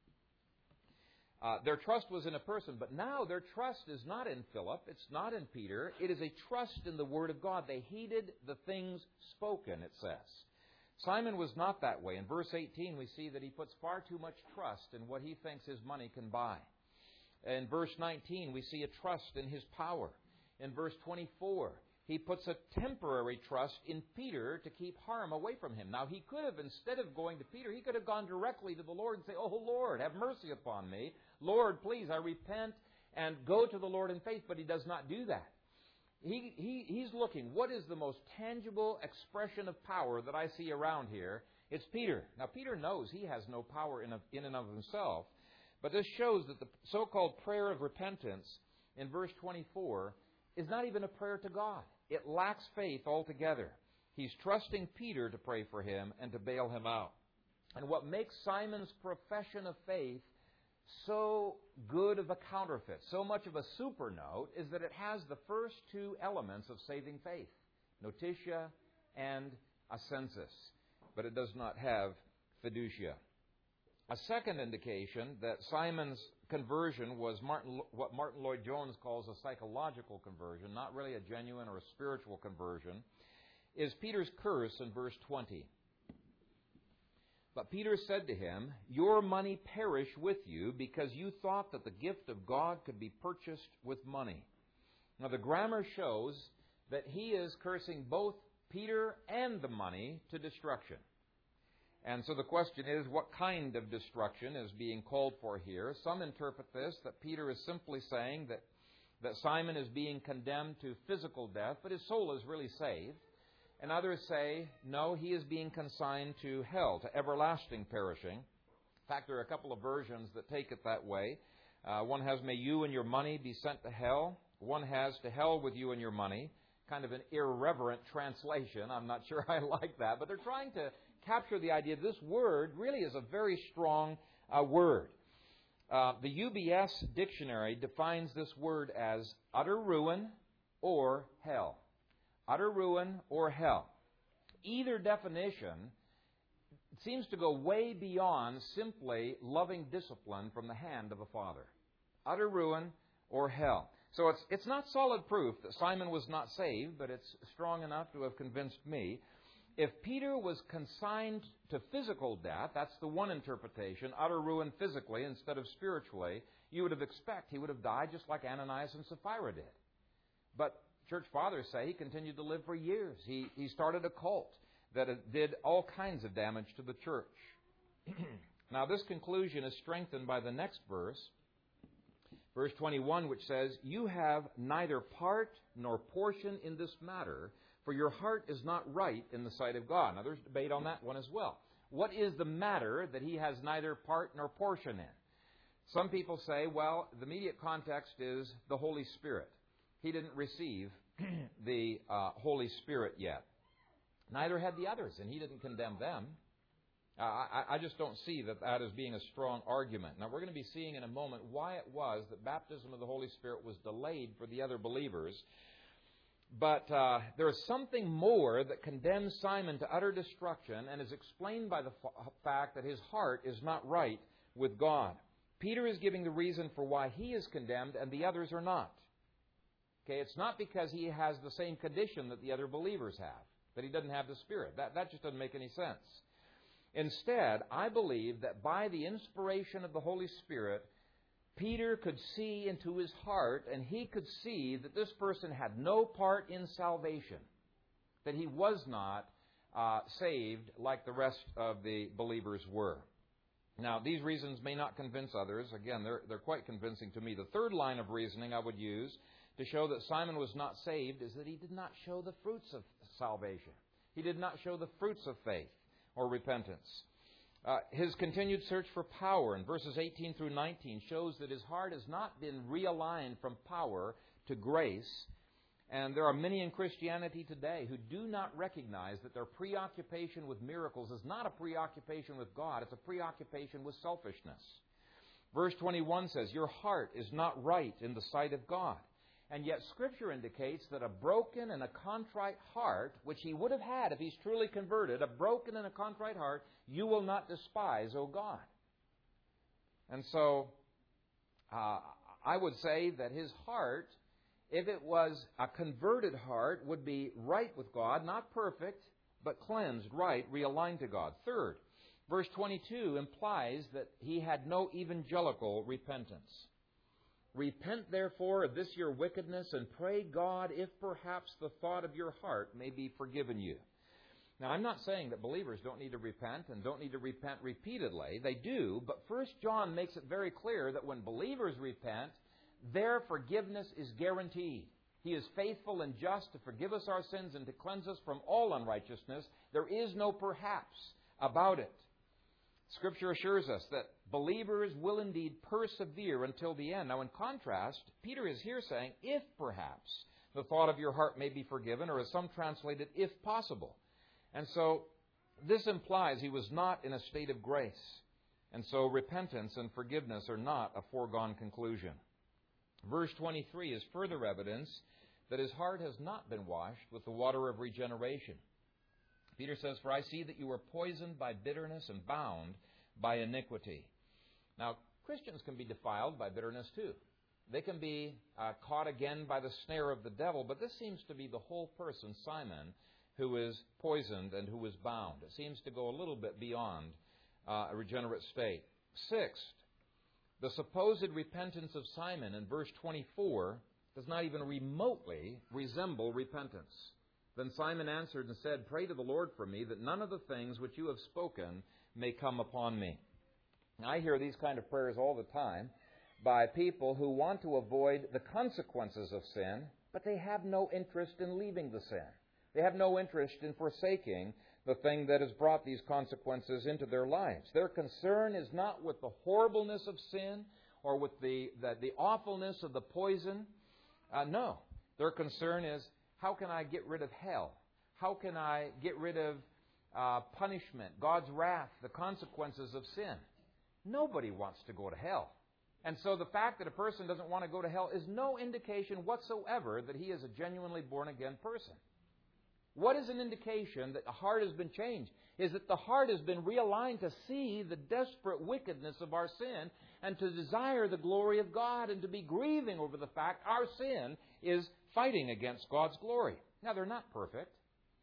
Uh, their trust was in a person, but now their trust is not in Philip, it's not in Peter, it is a trust in the Word of God. They heeded the things spoken, it says. Simon was not that way. In verse eighteen, we see that he puts far too much trust in what he thinks his money can buy. In verse nineteen, we see a trust in his power. In verse twenty-four, he puts a temporary trust in Peter to keep harm away from him. Now, he could have, instead of going to Peter, he could have gone directly to the Lord and say, "Oh, Lord, have mercy upon me. Lord, please, I repent," and go to the Lord in faith. But he does not do that. He, he, he's looking, what is the most tangible expression of power that I see around here? It's Peter. Now, Peter knows he has no power in, of, in and of himself. But this shows that the so-called prayer of repentance in verse twenty-four is not even a prayer to God. It lacks faith altogether. He's trusting Peter to pray for him and to bail him out. And what makes Simon's profession of faith so good of a counterfeit, so much of a super note, is that it has the first two elements of saving faith, notitia and assensus, but it does not have fiducia. A second indication that Simon's conversion was Martin, what Martin Lloyd-Jones calls a psychological conversion, not really a genuine or a spiritual conversion, is Peter's curse in verse twenty. But Peter said to him, "Your money perish with you, because you thought that the gift of God could be purchased with money." Now the grammar shows that he is cursing both Peter and the money to destruction. And so the question is, what kind of destruction is being called for here? Some interpret this, that Peter is simply saying that, that Simon is being condemned to physical death, but his soul is really saved. And others say, no, he is being consigned to hell, to everlasting perishing. In fact, there are a couple of versions that take it that way. Uh, one has, "May you and your money be sent to hell." One has, "To hell with you and your money." Kind of an irreverent translation. I'm not sure I like that. But they're trying to capture the idea. This word really is a very strong uh, word. Uh, the U B S dictionary defines this word as utter ruin or hell. Utter ruin or hell. Either definition seems to go way beyond simply loving discipline from the hand of a father. Utter ruin or hell. So it's it's not solid proof that Simon was not saved, but it's strong enough to have convinced me. If Peter was consigned to physical death, that's the one interpretation, utter ruin physically instead of spiritually, you would have expected he would have died just like Ananias and Sapphira did. But church fathers say he continued to live for years. He, he started a cult that did all kinds of damage to the church. Now, this conclusion is strengthened by the next verse, verse twenty-one, which says, "You have neither part nor portion in this matter, for your heart is not right in the sight of God." Now, there's debate on that one as well. What is the matter that he has neither part nor portion in? Some people say, well, the immediate context is the Holy Spirit. He didn't receive the uh, Holy Spirit yet. Neither had the others, and he didn't condemn them. Uh, I, I just don't see that that as being a strong argument. Now, we're going to be seeing in a moment why it was that baptism of the Holy Spirit was delayed for the other believers. But uh, there is something more that condemns Simon to utter destruction and is explained by the f- fact that his heart is not right with God. Peter is giving the reason for why he is condemned and the others are not. Okay, it's not because he has the same condition that the other believers have, that he doesn't have the Spirit. That, that just doesn't make any sense. Instead, I believe that by the inspiration of the Holy Spirit, Peter could see into his heart, and he could see that this person had no part in salvation, that he was not uh, saved like the rest of the believers were. Now, these reasons may not convince others. Again, they're, they're quite convincing to me. The third line of reasoning I would use to show that Simon was not saved is that he did not show the fruits of salvation. He did not show the fruits of faith or repentance. Uh, his continued search for power in verses eighteen through nineteen shows that his heart has not been realigned from power to grace. And there are many in Christianity today who do not recognize that their preoccupation with miracles is not a preoccupation with God. It's a preoccupation with selfishness. Verse twenty-one says, your heart is not right in the sight of God. And yet Scripture indicates that a broken and a contrite heart, which he would have had if he's truly converted, a broken and a contrite heart, you will not despise, O God. And so uh, I would say that his heart, if it was a converted heart, would be right with God, not perfect, but cleansed, right, realigned to God. Third, verse twenty-two implies that he had no evangelical repentance. Repent, therefore, of this your wickedness, and pray God if perhaps the thought of your heart may be forgiven you. Now, I'm not saying that believers don't need to repent and don't need to repent repeatedly. They do, but First John makes it very clear that when believers repent, their forgiveness is guaranteed. He is faithful and just to forgive us our sins and to cleanse us from all unrighteousness. There is no perhaps about it. Scripture assures us that believers will indeed persevere until the end. Now, in contrast, Peter is here saying, if perhaps the thought of your heart may be forgiven, or as some translate it, if possible. And so this implies he was not in a state of grace. And so repentance and forgiveness are not a foregone conclusion. Verse twenty-three is further evidence that his heart has not been washed with the water of regeneration. Peter says, for I see that you are poisoned by bitterness and bound by iniquity. Now, Christians can be defiled by bitterness too. They can be uh, caught again by the snare of the devil, but this seems to be the whole person, Simon, who is poisoned and who is bound. It seems to go a little bit beyond uh, a regenerate state. Sixth, the supposed repentance of Simon in verse twenty-four does not even remotely resemble repentance. Then Simon answered and said, pray to the Lord for me, that none of the things which you have spoken may come upon me. Now, I hear these kind of prayers all the time by people who want to avoid the consequences of sin, but they have no interest in leaving the sin. They have no interest in forsaking the thing that has brought these consequences into their lives. Their concern is not with the horribleness of sin or with the, the, the awfulness of the poison. Uh, no. Their concern is, how can I get rid of hell? How can I get rid of uh, punishment, God's wrath, the consequences of sin? Nobody wants to go to hell. And so the fact that a person doesn't want to go to hell is no indication whatsoever that he is a genuinely born-again person. What is an indication that the heart has been changed? Is that the heart has been realigned to see the desperate wickedness of our sin and to desire the glory of God and to be grieving over the fact our sin is fighting against God's glory. Now, they're not perfect,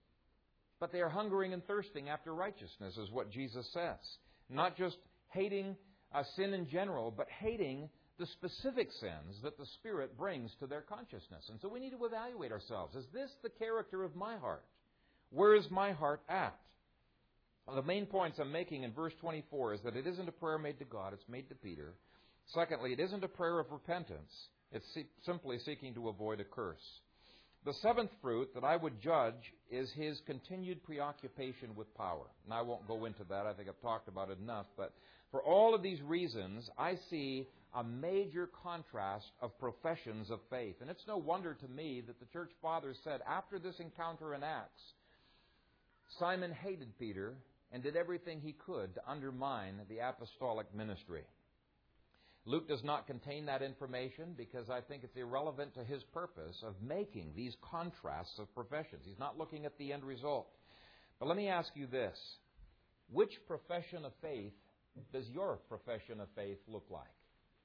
but they are hungering and thirsting after righteousness, is what Jesus says. Not just hating uh, sin in general, but hating the specific sins that the Spirit brings to their consciousness. And so we need to evaluate ourselves. Is this the character of my heart? Where is my heart at? Well, the main points I'm making in verse twenty-four is that it isn't a prayer made to God, it's made to Peter. Secondly, it isn't a prayer of repentance. It's simply seeking to avoid a curse. The seventh fruit that I would judge is his continued preoccupation with power. And I won't go into that. I think I've talked about it enough. But for all of these reasons, I see a major contrast of professions of faith. And it's no wonder to me that the church fathers said after this encounter in Acts, Simon hated Peter and did everything he could to undermine the apostolic ministry. Luke does not contain that information because I think it's irrelevant to his purpose of making these contrasts of professions. He's not looking at the end result. But let me ask you this. Which profession of faith does your profession of faith look like?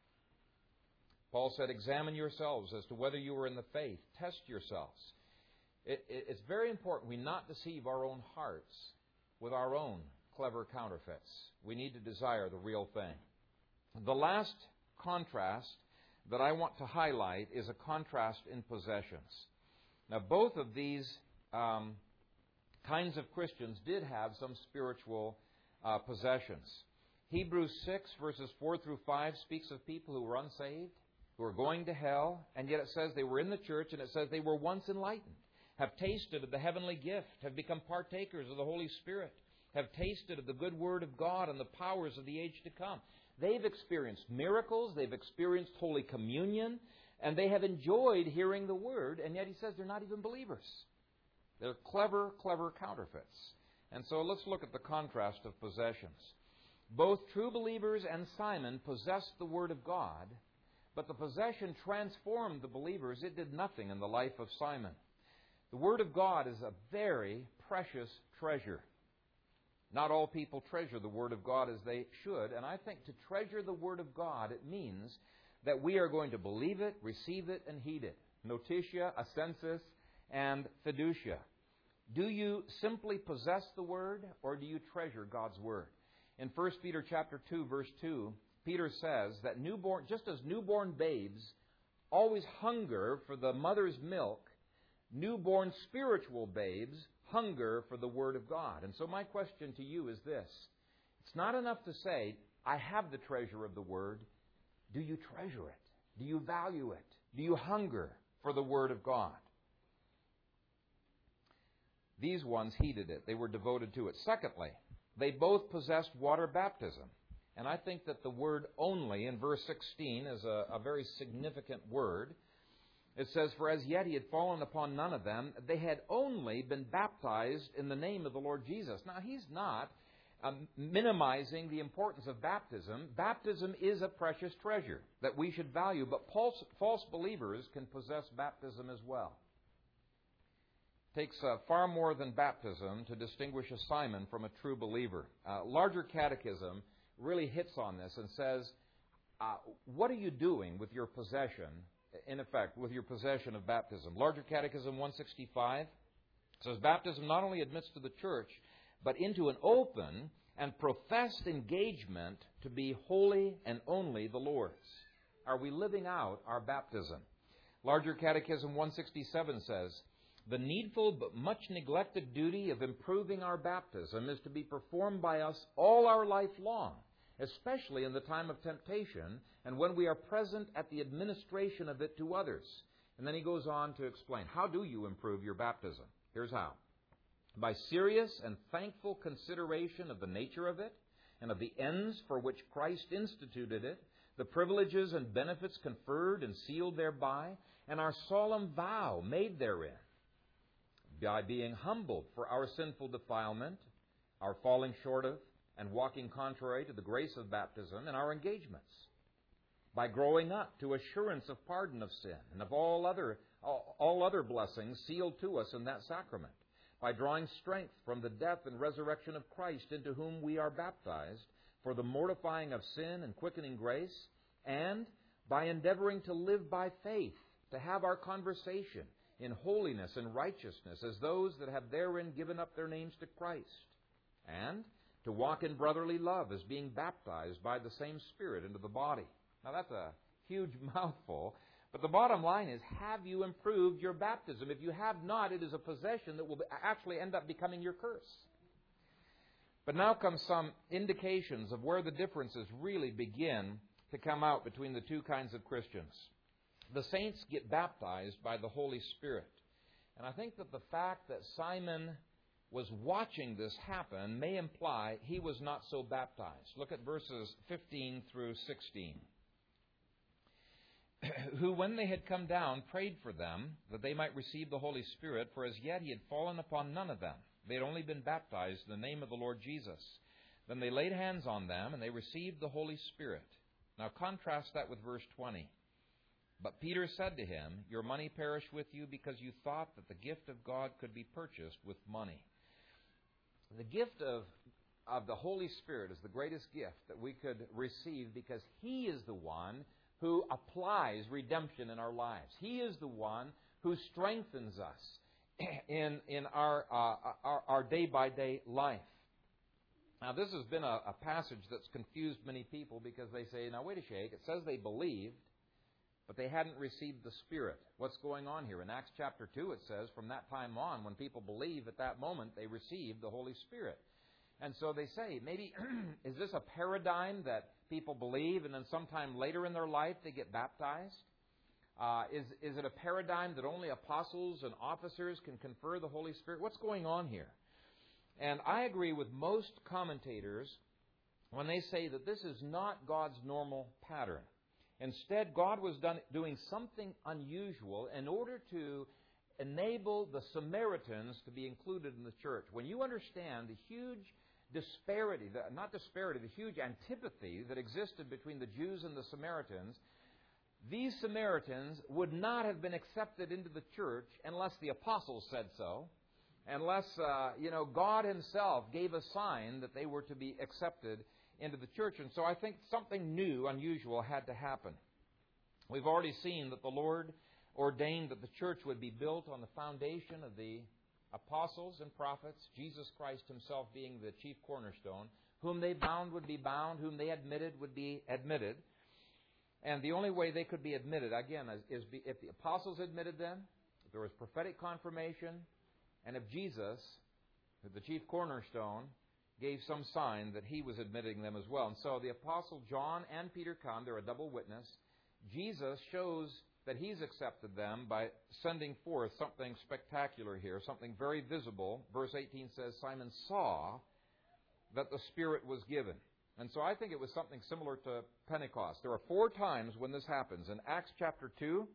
Paul said, examine yourselves as to whether you are in the faith. Test yourselves. It, it, it's very important we not deceive our own hearts with our own clever counterfeits. We need to desire the real thing. The last contrast that I want to highlight is a contrast in possessions. Now, both of these um, kinds of Christians did have some spiritual uh, possessions. Hebrews six, verses four through five, speaks of people who were unsaved, who were going to hell, and yet it says they were in the church, and it says they were once enlightened, have tasted of the heavenly gift, have become partakers of the Holy Spirit, have tasted of the good word of God and the powers of the age to come. They've experienced miracles. They've experienced Holy Communion. And they have enjoyed hearing the Word, and yet he says they're not even believers. They're clever, clever counterfeits. And so let's look at the contrast of possessions. Both true believers and Simon possessed the Word of God, but the possession transformed the believers. It did nothing in the life of Simon. The Word of God is a very precious treasure. Not all people treasure the Word of God as they should, and I think to treasure the Word of God, it means that we are going to believe it, receive it, and heed it. Notitia, assensus, and fiducia. Do you simply possess the Word, or do you treasure God's Word? In First Peter chapter two, verse two, Peter says that newborn, just as newborn babes always hunger for the mother's milk, newborn spiritual babes hunger for the Word of God. And so my question to you is this. It's not enough to say, I have the treasure of the Word. Do you treasure it? Do you value it? Do you hunger for the Word of God? These ones heeded it. They were devoted to it. Secondly, they both possessed water baptism. And I think that the word only in verse sixteen is a, a very significant word. It says, for as yet he had fallen upon none of them. They had only been baptized in the name of the Lord Jesus. Now, he's not um, minimizing the importance of baptism. Baptism is a precious treasure that we should value, but false, false believers can possess baptism as well. It takes uh, far more than baptism to distinguish a Simon from a true believer. Uh, larger catechism really hits on this and says, uh, what are you doing with your possession, in effect, with your possession of baptism? Larger Catechism one sixty-five says, baptism not only admits to the church, but into an open and professed engagement to be wholly and only the Lord's. Are we living out our baptism? Larger Catechism one sixty-seven says, the needful but much neglected duty of improving our baptism is to be performed by us all our life long, especially in the time of temptation and when we are present at the administration of it to others. And then he goes on to explain, how do you improve your baptism? Here's how. By serious and thankful consideration of the nature of it and of the ends for which Christ instituted it, the privileges and benefits conferred and sealed thereby, and our solemn vow made therein. By being humbled for our sinful defilement, our falling short of, and walking contrary to the grace of baptism and our engagements. By growing up to assurance of pardon of sin and of all other, all, all other blessings sealed to us in that sacrament. By drawing strength from the death and resurrection of Christ, into whom we are baptized, for the mortifying of sin and quickening grace, and by endeavoring to live by faith, to have our conversation in holiness and righteousness as those that have therein given up their names to Christ, and to walk in brotherly love as being baptized by the same Spirit into the body. Now that's a huge mouthful, but the bottom line is, have you improved your baptism? If you have not, it is a possession that will actually end up becoming your curse. But now come some indications of where the differences really begin to come out between the two kinds of Christians. The saints get baptized by the Holy Spirit. And I think that the fact that Simon was watching this happen may imply he was not so baptized. Look at verses fifteen through sixteen. Who, when they had come down, prayed for them, that they might receive the Holy Spirit, for as yet he had fallen upon none of them. They had only been baptized in the name of the Lord Jesus. Then they laid hands on them, and they received the Holy Spirit. Now contrast that with verse twenty. But Peter said to him, your money perish with you, because you thought that the gift of God could be purchased with money. The gift of, of the Holy Spirit is the greatest gift that we could receive, because He is the one who applies redemption in our lives. He is the one who strengthens us in, in our, uh, our, our day-by-day life. Now, this has been a, a passage that's confused many people, because they say, now wait a shake, it says they believed, but they hadn't received the Spirit. What's going on here? In Acts chapter two, it says, from that time on, when people believe, at that moment, they received the Holy Spirit. And so they say, maybe, is this a paradigm that people believe, and then sometime later in their life they get baptized? Uh, is, is it a paradigm that only apostles and officers can confer the Holy Spirit? What's going on here? And I agree with most commentators when they say that this is not God's normal pattern. Instead, God was done, doing something unusual in order to enable the Samaritans to be included in the church. When you understand the huge disparity, the, not disparity, the huge antipathy that existed between the Jews and the Samaritans, these Samaritans would not have been accepted into the church unless the apostles said so, unless, uh, you know, God Himself gave a sign that they were to be accepted into the church. And so I think something new, unusual had to happen. We've already seen that the Lord ordained that the church would be built on the foundation of the apostles and prophets, Jesus Christ Himself being the chief cornerstone. Whom they bound would be bound, whom they admitted would be admitted. And the only way they could be admitted, again, is, is be, if the apostles admitted them, if there was prophetic confirmation, and if Jesus, the chief cornerstone, gave some sign that He was admitting them as well. And so the Apostle John and Peter come. They're a double witness. Jesus shows that He's accepted them by sending forth something spectacular here, something very visible. Verse eighteen says, Simon saw that the Spirit was given. And so I think it was something similar to Pentecost. There are four times when this happens. In Acts chapter two,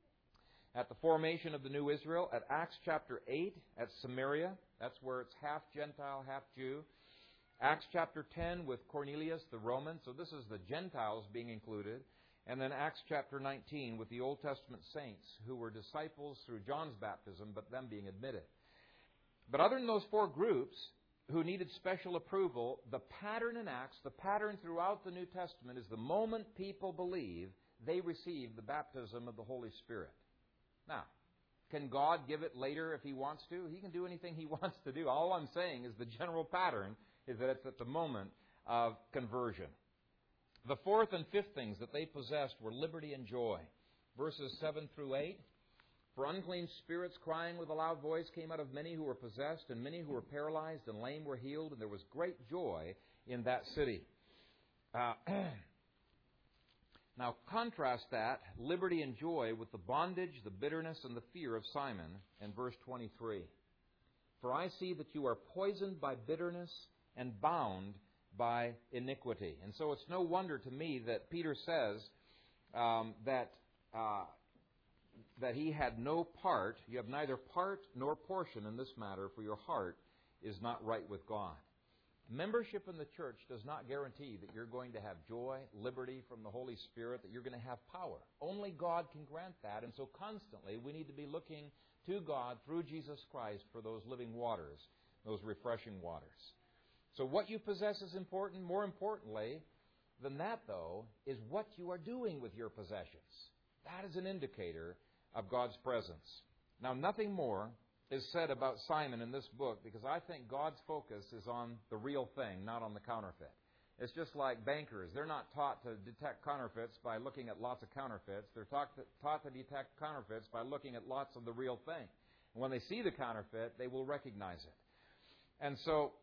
at the formation of the new Israel. At Acts chapter eight, at Samaria. That's where it's half Gentile, half Jew. Acts chapter ten with Cornelius the Roman. So this is the Gentiles being included. And then Acts chapter nineteen with the Old Testament saints who were disciples through John's baptism, but them being admitted. But other than those four groups who needed special approval, the pattern in Acts, the pattern throughout the New Testament is the moment people believe, they receive the baptism of the Holy Spirit. Now, can God give it later if He wants to? He can do anything He wants to do. All I'm saying is the general pattern is that it's at the moment of conversion. The fourth and fifth things that they possessed were liberty and joy. Verses seven through eight. For unclean spirits crying with a loud voice came out of many who were possessed, and many who were paralyzed and lame were healed, and there was great joy in that city. Uh, now contrast that, liberty and joy, with the bondage, the bitterness, and the fear of Simon in verse twenty-three. For I see that you are poisoned by bitterness and bound by iniquity. And so it's no wonder to me that Peter says um, that uh, that he had no part, you have neither part nor portion in this matter, for your heart is not right with God. Membership in the church does not guarantee that you're going to have joy, liberty from the Holy Spirit, that you're going to have power. Only God can grant that, and so constantly we need to be looking to God through Jesus Christ for those living waters, those refreshing waters. So what you possess is important. More importantly than that, though, is what you are doing with your possessions. That is an indicator of God's presence. Now, nothing more is said about Simon in this book, because I think God's focus is on the real thing, not on the counterfeit. It's just like bankers. They're not taught to detect counterfeits by looking at lots of counterfeits. They're taught to, taught to detect counterfeits by looking at lots of the real thing. And when they see the counterfeit, they will recognize it. And so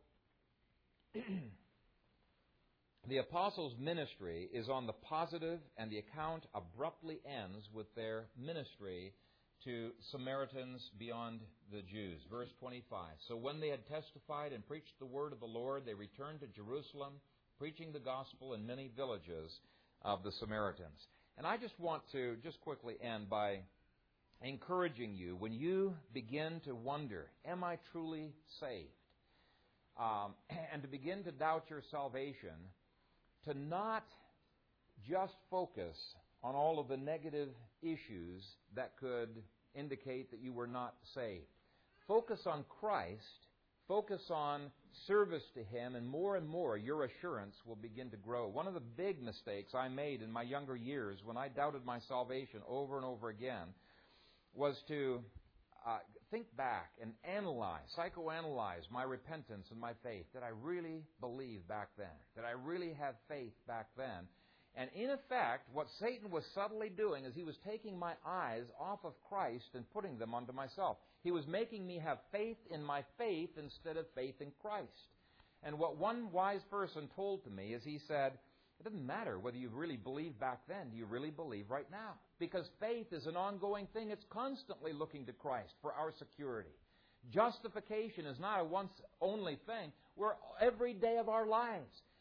the apostles' ministry is on the positive, and the account abruptly ends with their ministry to Samaritans beyond the Jews. Verse twenty-five. So when they had testified and preached the word of the Lord, they returned to Jerusalem, preaching the gospel in many villages of the Samaritans. And I just want to just quickly end by encouraging you, when you begin to wonder, am I truly saved? Um, and to begin to doubt your salvation, to not just focus on all of the negative issues that could indicate that you were not saved. Focus on Christ, focus on service to Him, and more and more your assurance will begin to grow. One of the big mistakes I made in my younger years when I doubted my salvation over and over again was to Uh, think back and analyze, psychoanalyze my repentance and my faith. Did I really believe back then? Did I really have faith back then? And in effect, what Satan was subtly doing is he was taking my eyes off of Christ and putting them onto myself. He was making me have faith in my faith instead of faith in Christ. And what one wise person told to me is he said, it doesn't matter whether you really believed back then. Do you really believe right now? Because faith is an ongoing thing. It's constantly looking to Christ for our security. Justification is not a once-only thing. We're every day of our lives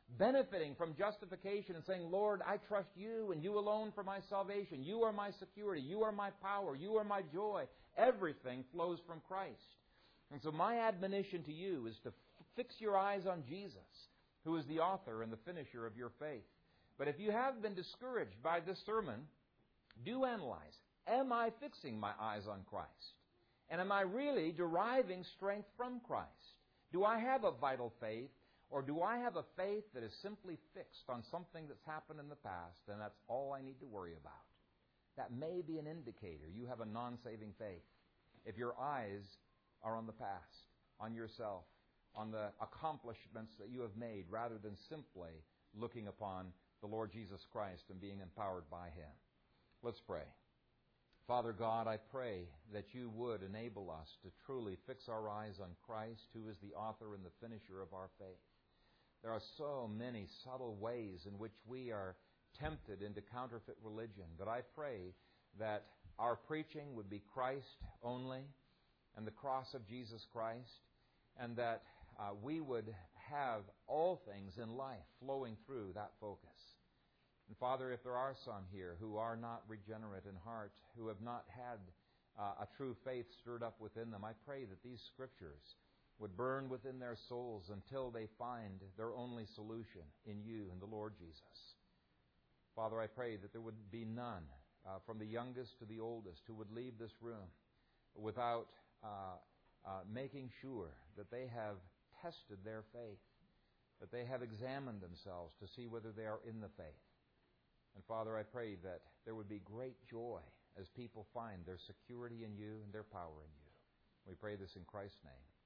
benefiting from justification and saying, Lord, I trust you and you alone for my salvation. You are my security. You are my power. You are my joy. Everything flows from Christ. And so my admonition to you is to fix your eyes on Jesus, who is the author and the finisher of your faith. But if you have been discouraged by this sermon, do analyze. Am I fixing my eyes on Christ? And am I really deriving strength from Christ? Do I have a vital faith, or do I have a faith that is simply fixed on something that's happened in the past, and that's all I need to worry about? That may be an indicator you have a non-saving faith. If your eyes are on the past, on yourself, on the accomplishments that you have made, rather than simply looking upon the Lord Jesus Christ and being empowered by Him. Let's pray. Father God, I pray that you would enable us to truly fix our eyes on Christ, who is the author and the finisher of our faith. There are so many subtle ways in which we are tempted into counterfeit religion, but I pray that our preaching would be Christ only and the cross of Jesus Christ, and that uh, we would have all things in life flowing through that focus. And Father, if there are some here who are not regenerate in heart, who have not had uh, a true faith stirred up within them, I pray that these Scriptures would burn within their souls until they find their only solution in you and the Lord Jesus. Father, I pray that there would be none, uh, from the youngest to the oldest, who would leave this room without uh, uh, making sure that they have tested their faith, that they have examined themselves to see whether they are in the faith. And Father, I pray that there would be great joy as people find their security in you and their power in you. We pray this in Christ's name.